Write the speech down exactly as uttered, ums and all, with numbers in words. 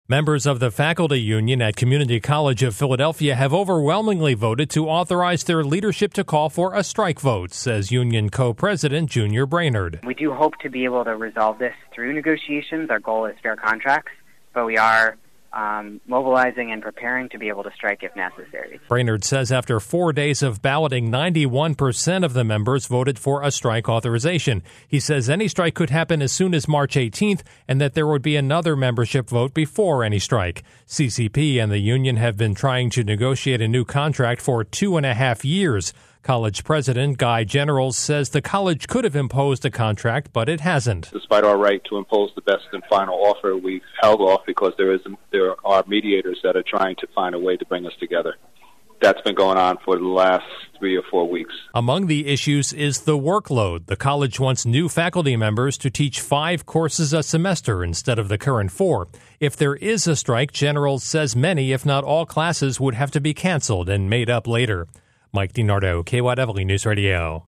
Members of the faculty union at Community College of Philadelphia have overwhelmingly voted to authorize their leadership to call for a strike vote, says union co-president Junior Brainerd. We do hope to be able to resolve this through negotiations. Our goal is fair contracts, but we are um, mobilizing and preparing to be able to strike if necessary. Brainerd says after four days of balloting, ninety-one percent of the members voted for a strike authorization. He says any strike could happen as soon as March eighteenth and that there would be another membership vote before any strike. C C P and the union have been trying to negotiate a new contract for two and a half years. College President Guy Generals says the college could have imposed a contract, but it hasn't. Despite our right to impose the best and final offer, we've held off because there is there are mediators that are trying to find a way to bring us together. That's been going on for the last three or four weeks. Among the issues is the workload. The college wants new faculty members to teach five courses a semester instead of the current four. If there is a strike, Generals says many, if not all, classes would have to be canceled and made up later. Mike DiNardo, K Y W News Radio.